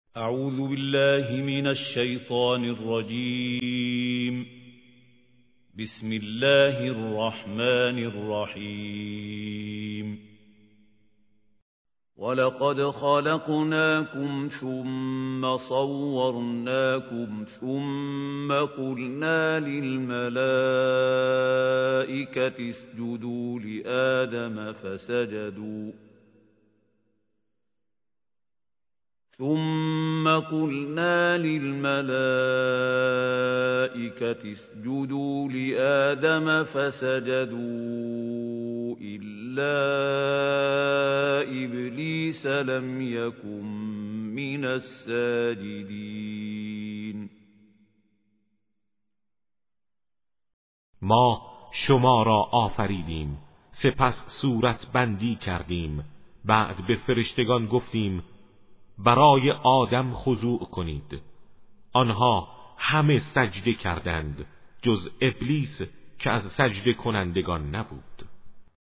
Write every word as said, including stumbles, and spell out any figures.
اعوذ بالله من الشیطان الرجیم. بسم الله الرحمن الرحیم. ولقد خلقناكم ثم صورناكم ثم قلنا للملائكة اسجدوا لآدم فسجدوا ثم قلنا للملائكة اسجدوا لآدم فسجدوا إلا إبليس لم يكن من الساجدين. ما شما را آفریدیم، سپس صورت بندی کردیم، بعد به فرشتگان گفتیم برای آدم خضوع کنید. آنها همه سجده کردند جز ابلیس که از سجده کنندگان نبود.